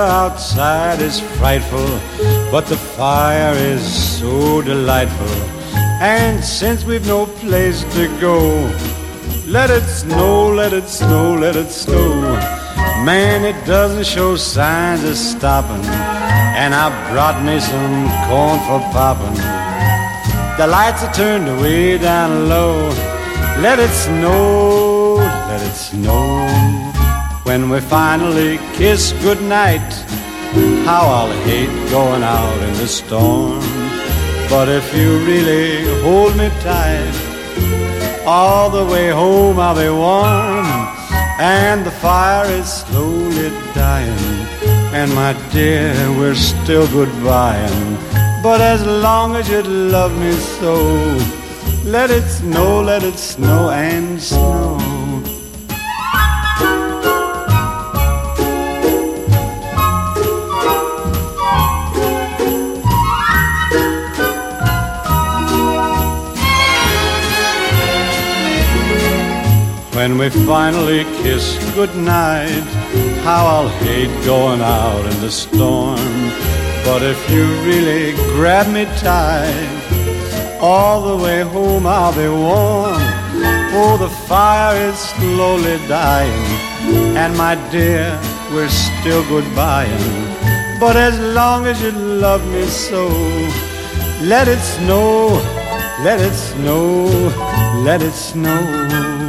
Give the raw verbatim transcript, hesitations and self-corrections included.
outside is frightful, but the fire is so delightful. And since we've no place to go, let it snow, let it snow, let it snow. Man, it doesn't show signs of stopping, and I brought me some corn for popping. The lights are turned way down low. Let it snow, let it snow. When we finally kiss goodnight, how I'll hate going out in the storm. But if you really hold me tight, all the way home I'll be warm. And the fire is slowly dying, and my dear, we're still goodbying. But as long as you love me so, let it snow, let it snow and snow. When we finally kiss goodnight, how I'll hate going out in the storm. But if you really grab me tight, all the way home I'll be warm. Oh, the fire is slowly dying, and my dear, we're still goodbying. But as long as you love me so, let it snow, let it snow, let it snow.